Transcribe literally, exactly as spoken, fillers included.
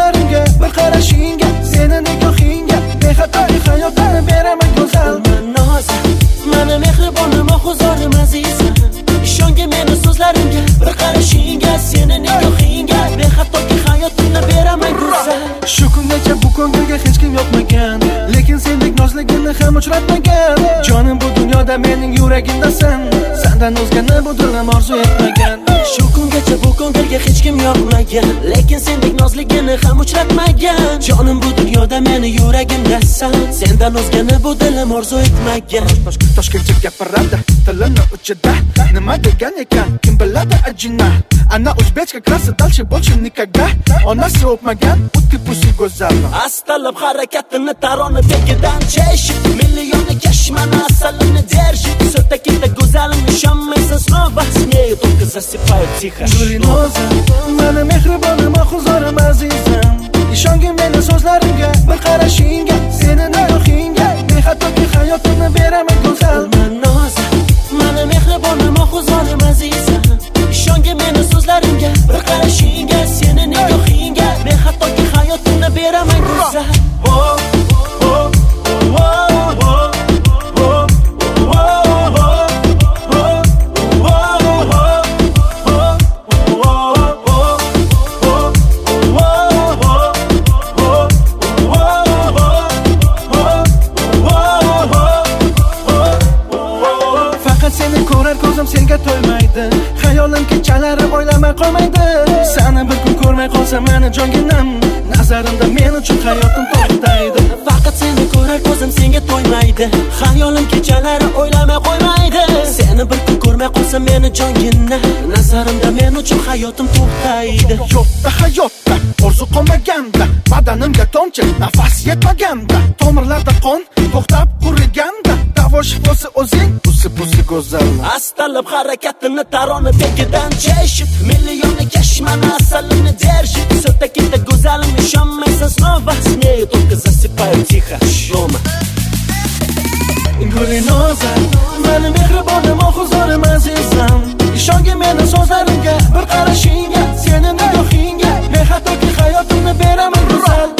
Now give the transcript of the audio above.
so'zlarimga, bir qarashingga, seni nigohingga, bexato hayotimni beraman go'zal. Noza, mana mehribonim, oxuzorim azizim. Ishonga meni so'zlarimga, bir qarashingga, seni nigohingga, bexato hayotimni beraman go'zal. Shu kungacha bu ko'ngilga hech kim yoqmagan, lekin sendek nozligini ham uchratmagan. Jonim bu dunyoda mening yuragimdasan, sendan o'zgani bu dilim orzu etmagan. Shu kungacha bu ko'ngilga hech kim yoqmagan, lekin sendek nozligini ham uchratmagan. Jonim bu dunyoda meni yuragimdasan, sendan o'zgani bu dilim orzu etmagan. Toshkentcha gapiradi tilini uchida, nima degan ekan kim biladi ajina. Ana o'zbekcha klassa dalchi bo'lchi nikogda, onasi o'pmagan utti pusi go'zal. Astalab harakatini tarona tekidan cheshib, millionni kashmana asalini держит. Все-таки ты go'zalim, ishonmaysan снова, смею только засыпаю тихо. Noza, mana mehribonim, oxuzorim azizim. Ishongin meni so'zlarimga, bir qarashingga, seni nigohingga, bexatoki hayotimni beraman go'zal. Noza, mana mehribonim, oxuzorim azizim. Ishongin meni so'zlarimga, bir qarashingga, seni nigohingga, bexatoki hayotimni beraman go'zal. Senga to'ymaydi, hayolim kechalari o'ylamay qolmaydi. Seni bir kun ko'rmay qolsam meni jonginam, nazarimda men uchun hayotim to'xtaydi. Faqat seni ko'rar ko'zim senga to'ymaydi, hayolim kechalari o'ylamay qo'ymaydi. Seni bir kun ko'rmay qolsam meni jonginam, nazarimda men uchun hayotim to'xtaydi. Yo'qda hayotda orzu qolmaganda, badanimga tomchi nafas yetmaganda, tomirlarda qon to'xtab quriganda, davo shifosi o'zing, pusi pusi go'zal. Astalab harakatini tarona tekidan cheshib, millionni kashmana asalini держит. Все-таки ты go'zalim, ishonmaysan снова, смею только засыпаю тихо. Шлома. Noza, mani mehribonim, oxuzorim azizim. Ishongin meni so'zlarimga, bir qarashingga, seni nigohingga, bexatoki hayotimni beraman go'zal.